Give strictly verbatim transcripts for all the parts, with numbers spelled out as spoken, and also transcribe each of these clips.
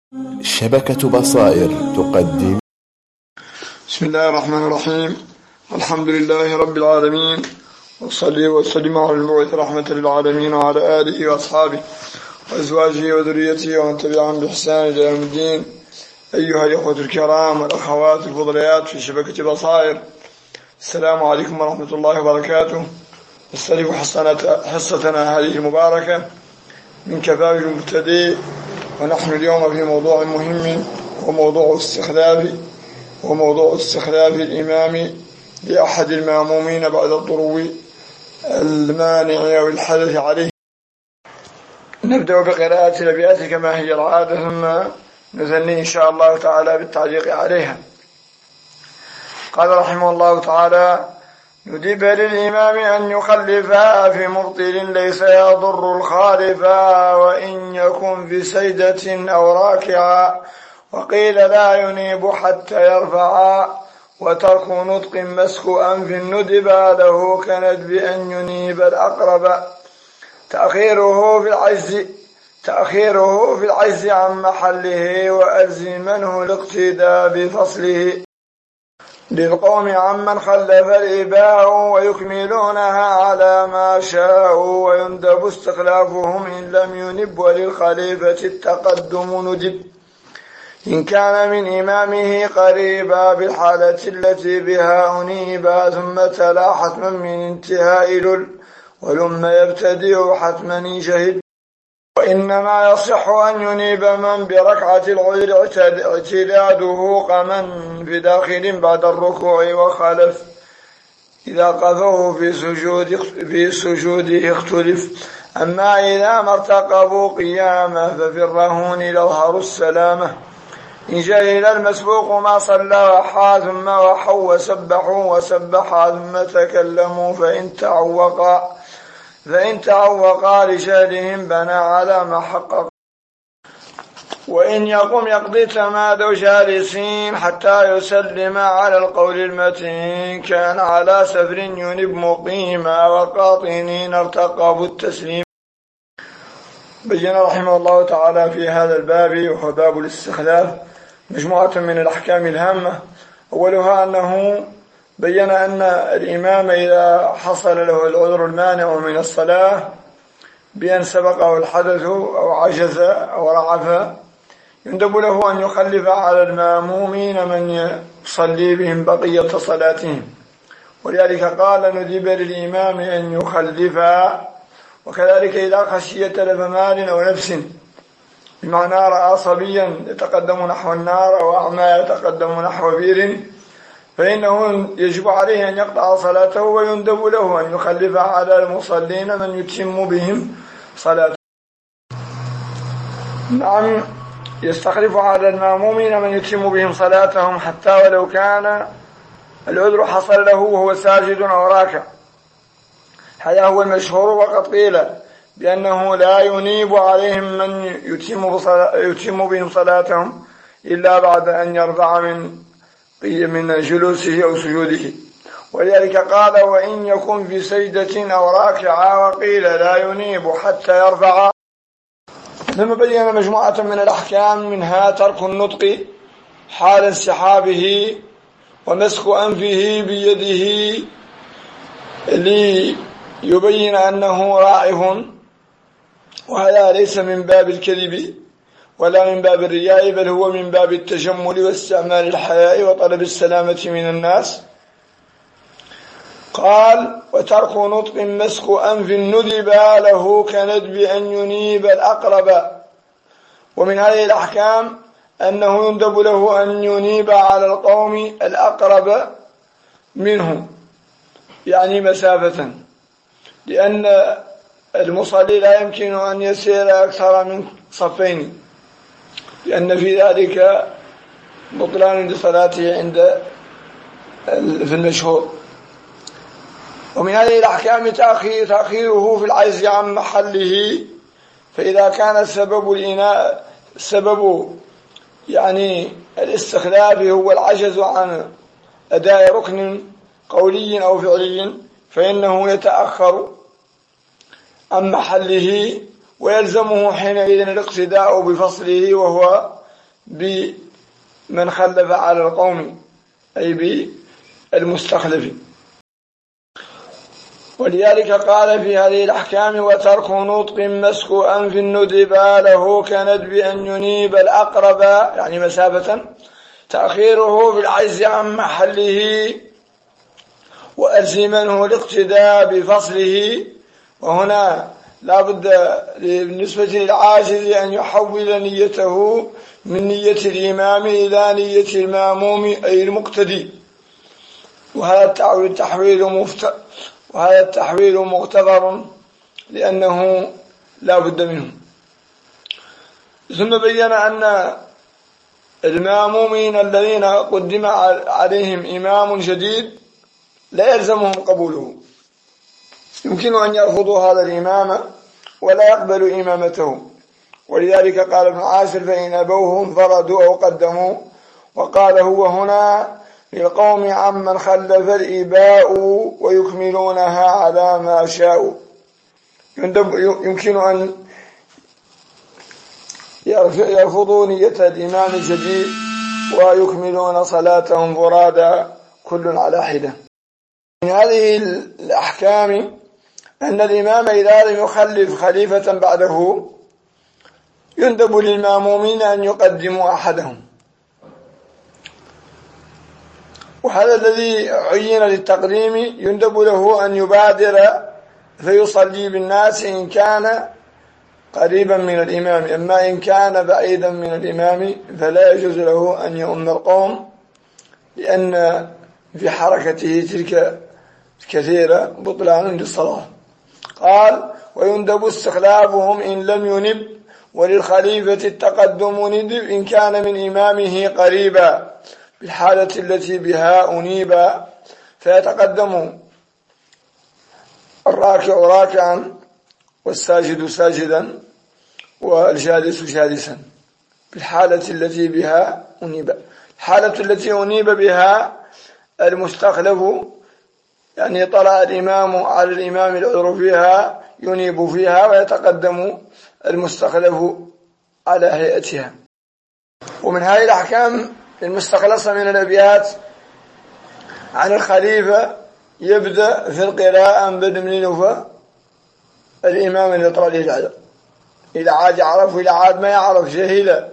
شبكة بصائر تقدم. بسم الله الرحمن الرحيم. الحمد لله رب العالمين، وصلي وسلم على المبعوث رحمة للعالمين وعلى آله وأصحابه وأزواجه وذريته ومن تبعهم بإحسان إلى يوم الدين. أيها الإخوة الكرام والأخوات الفضليات في شبكة بصائر، السلام عليكم ورحمة الله وبركاته. نستلف حصتنا هذه المباركة من كفاف المبتدئ، ونحن اليوم في موضوع مهم وموضوع استخلاف وموضوع استخلاف الإمام لأحد المأمومين بعد الضرو المانع أو الحدث عليه. نبدأ بقراءة الأبيات كما هي العادة، ثم نثني إن شاء الله تعالى بالتعليق عليها. قال رحمه الله تعالى: ندب للإمام أن يخلفا في مبطل ليس يضر الخالفا، وإن يكن في سيدة أو راكعا، وقيل لا ينيب حتى يرفعا، وترك نطق مسك أنف ندبا له كندب أن ينيب الأقرب، تأخيره في العجز تأخيره في العجز عن محله، وألزمنه الاقتداء بفصله، للقوم عمن خلف الإباء، ويكملونها على ما شاءوا، ويندب استخلافهم إن لم ينب، وللخليفة التقدم ندب إن كان من إمامه قريبا، بالحالة التي بها أنيبا، ثم تلا حتما من انتهاء لل، ولم يبتدئ حتما إن شهد. وإنما يصح أن ينيب من بركعة العذر اعتداده قمن في داخل بعد الركوع وخلف، إذا قذوه في سجود في سجوده اختلف. أما إذا ما ارتقبوا قيامه ففي الرهون يظهر السلامة، إن جهل المسبوق ما صلى وحا، ثم وحوا وسبحوا وسبحا، ثم تكلموا فإن تعوقا فإن تعوقا لشهدهم بنى على ما حقق. وإن يقم يقضي تمادوا جالسين حتى يسلم على القول المتين، كان على سفر ينب مقيما، وقاطنين ارتقبوا التسليم. بين رحمه الله تعالى في هذا الباب، وهو باب الاستخلاف، مجموعة من الأحكام الهامة. أولها أنه بين أن الإمام إذا حصل له العذر المانع من الصلاة بأن سبقه الحدث أو عجز أو رعف، يندب له أن يخلف على المأمومين من يصلي بهم بقية صلاتهم، ولذلك قال: ندب للإمام أن يخلفا. وكذلك إذا خشي تلف مال أو نفس، بمعنى رأى صبيا يتقدم نحو النار أو أعمى يتقدم نحو بئر، فإنه يجب عليه أن يقطع صلاته، ويندب له أن يخلف على المصلين من يتم بهم صلاته. نعم، يستخلف على المأمومين من يتم بهم صلاتهم حتى ولو كان العذر حصل له وهو ساجد أو راكع. هذا هو المشهور، وقد قيل بأنه لا ينيب عليهم من يتم, يتم بهم صلاتهم إلا بعد أن يرفع من من جلوسه أو سجوده. ولذلك قال: وإن يكن في سجدة أو راكعا، وقيل لا ينيب حتى يرفع. ثم بين مجموعة من الأحكام، منها ترك النطق حال انسحابه، ومسك أنفه بيده ليبين أنه راعف، وهذا ليس من باب الكذب ولا من باب الرياء، بل هو من باب التجمل واستعمال الحياء وطلب السلامة من الناس. قال: وترك نطق مسك أنف ندب له كندب أن ينيب الأقرب. ومن هذه الأحكام أنه يندب له أن ينيب على القوم الأقرب منه، يعني مسافة، لأن المصلي لا يمكن أن يسير أكثر من صفين، لأن في ذلك بطلان لصلاته عند في المشهور. ومن هذه الأحكام تأخير تأخيره في العجز عن محله، فإذا كان السبب الإناء سبب يعني الاستخلاف هو العجز عن أداء ركن قولي أو فعلي، فإنه يتأخر عن محله، ويلزمه حينئذ الاقتداء بفصله، وهو بمن خلف على القوم أي بالمستخلف. ولذلك قال في هذه الأحكام: وترك نطق مسك أنف ندب له كندب أن ينيب الأقرب، يعني مسافة، تأخيره بالعجز عن محله، وألزمنه الاقتداء بفصله. وهنا لا بد بالنسبة للعاجز أن يحول نيته من نية الإمام إلى نية المأموم أي المقتدي، وهذا التحويل مفت... وهذا التحويل مغتبر لأنه لا بد منه. ثم بين أن المأمومين الذين قدم عليهم إمام جديد لا يلزمهم قبوله، يمكن أن يرفضوا هذا الإمام ولا يقبلوا إمامته. ولذلك قال ابن عاشر: فإن أبوه انفردوا أو قدموا. وقال هو هنا للقوم عمن خلف الإباء ويكملونها على ما شاءوا. يمكن أن يرفضوا نية الإمام الجديد ويكملون صلاتهم فرادا كل على حدة. من هذه الأحكام أن الإمام إذا لم يخلف خليفة بعده يندب للمأمومين أن يقدموا أحدهم، وهذا الذي عين للتقديم يندب له أن يبادر فيصلي بالناس إن كان قريبا من الإمام. أما إن كان بعيدا من الإمام فلا يجوز له أن يؤم القوم، لأن في حركته تلك كثيرة بطلان للصلاة. قال: ويندب استخلافهم إن لم ينب، وللخليفة التقدم ندب إن كان من إمامه قريبا بالحالة التي بها أنيبا، فيتقدم الراكع راكعا والساجد ساجدا والجالس جالسا بالحالة التي بها أنيبا. الحالة التي أنيب بها المستخلف يعني طلع الإمام على الإمام العذر فيها ينيب فيها ويتقدم المستخلف على هيئتها. ومن هذه الأحكام المستخلصة من الأبيات عن الخليفة يبدأ في القراءة من بدء من نوفا الإمام اللي طلع له العذر، إذا عاد يعرف وإذا عاد ما يعرف جاهلا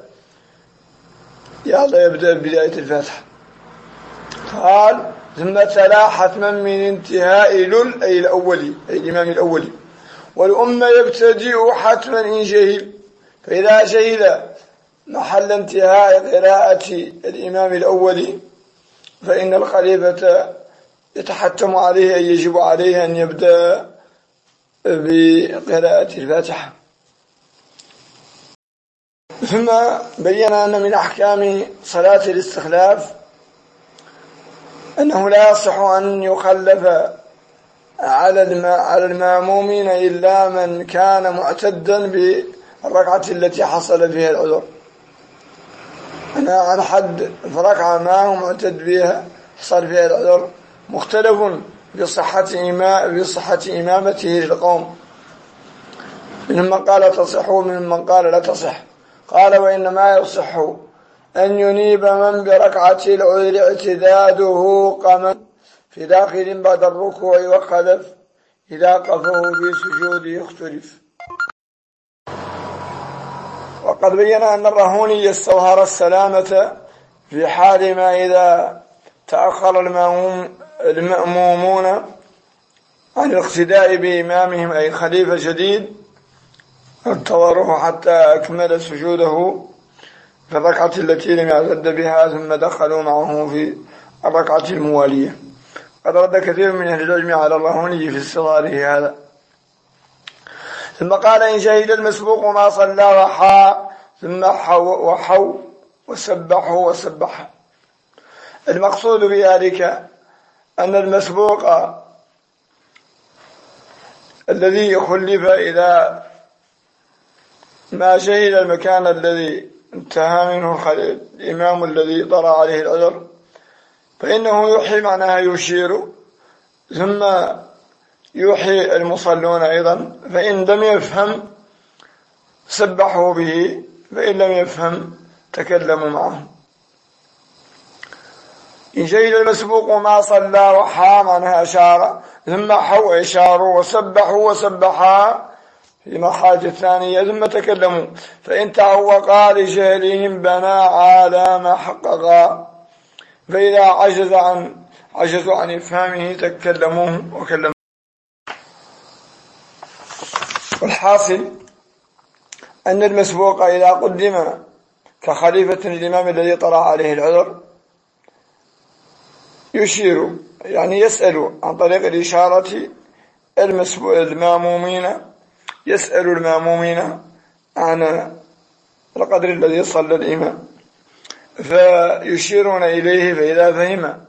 يلا يبدأ بداية الفاتحة. قال: ثم تلا حتما من انتهاء لل أي الأولي أي الإمام الأولي، والأمة يبتدئ حتما إن جهل، فإذا جهل محل انتهاء قراءة الإمام الأولي فإن الخليفة يتحتم عليه أن يجب عليه أن يبدأ بقراءة الفاتحة. ثم بين أن من أحكام صلاة الاستخلاف أنه لا يصح أن يخلف على المأمومين إلا من كان معتدا بالركعة التي حصل فيها العذر. أنا عن حد فركعة ما هو معتد بها حصل فيها العذر مختلف بصحة, إمام بصحة إمامته للقوم، من من قال تصح ومن من قال لا تصح. قال: وإنما يصح أن ينيب من بركعة العذر اعتداده قما في داخل بعد الركوع وخلف إذا قفه في سجوده اختلف. وقد بين أن الرهوني يستظهر السلامة في حال ما إذا تأخر المأموم المأمومون عن الاقتداء بإمامهم أي خليفة جديد انتظروه حتى أكمل سجوده في الركعة التي لم يعتد بها ثم دخلوا معه في الركعة الموالية. قد رد كثير من أهل العلم على الرهوني في استظهاره هذا. ثم قال: إن شهد المسبوق ما صلى وحا ثم حو وحو وسبحوا وسبح. المقصود بذلك أن المسبوق الذي خلف إذا ما شهد المكان الذي انتهى منه الإمام الذي طرأ عليه العذر فإنه يوحي معناها يشير، ثم يوحي المصلون أيضا، فإن لم يفهم سبحوا به، فإن لم يفهم تكلموا معه. إن شهد المسبوق ما صلى وحام عنها أشار ثم حوا إشاروا وسبحوا وسبحا في مرحلة الثانية ثم تكلموا، فإن تعوقا لجهلهم بنى على ما حققا، فإذا عجز عن عجزوا عن إفهامه تكلموه وكلموه. والحاصل أن المسبوق إذا قدم كخليفة الإمام الذي طرأ عليه العذر يشير، يعني يسأل عن طريق الإشارة المامومين، يسأل المامومين عن القدر الذي صلى الإمام فيشيرون إليه، فإذا فهم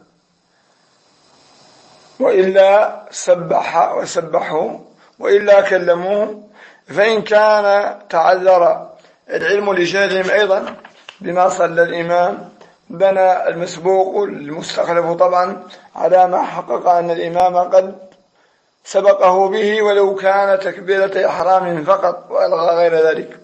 وإلا سبح وسبحوا وإلا كلموه، فإن كان تعذر العلم لجهلهم أيضا بما صلى الإمام بنى المسبوق المستخلف طبعا على ما حقق أن الإمام قد سبقه به ولو كان تكبيرة إحرام فقط وألغى غير ذلك.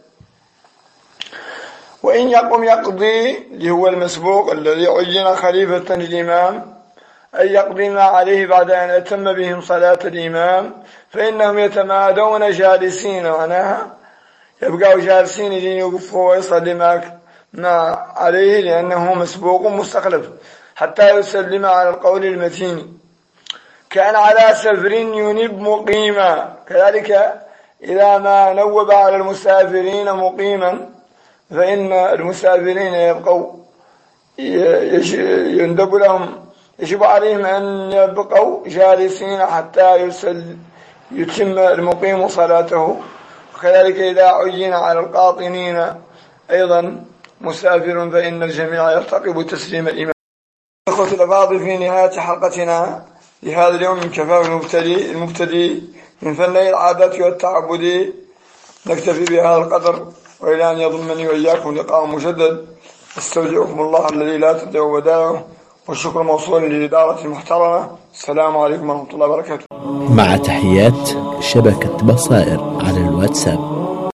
وإن يقم يقضي اللي هو المسبوق الذي عين خليفة للإمام أن يقضي ما عليه بعد أن أتم بهم صلاة الإمام، فإنهم يتمادون جالسين، معناها يبقوا جالسين ليوقفوا ويصلي ما عليه لأنه مسبوق مستخلف حتى يسلم على القول المتين. كان على سفر ينب مقيما، كذلك إذا ما نوب على المسافرين مقيما فإن المسافرين يبقوا يندب لهم، يجب عليهم أن يبقوا جالسين حتى يسل يتم المقيم صلاته. وكذلك إذا عين على القاطنين أيضا مسافر فإن الجميع يرتقب تسليم الإمام. أخوة الأفاضل، في نهاية حلقتنا لهذا اليوم من كفاف المبتدئ المبتدئ من فني العادات والتعبد نكتفي بهذا القدر، وإلى أن يضمني وإياكم لقاء مجدد استودعكم الله الذي لا تضيع ودائعه، والشكر موصول للإدارة المحترمة. السلام عليكم ورحمة الله وبركاته. مع تحيات شبكة بصائر على الواتساب.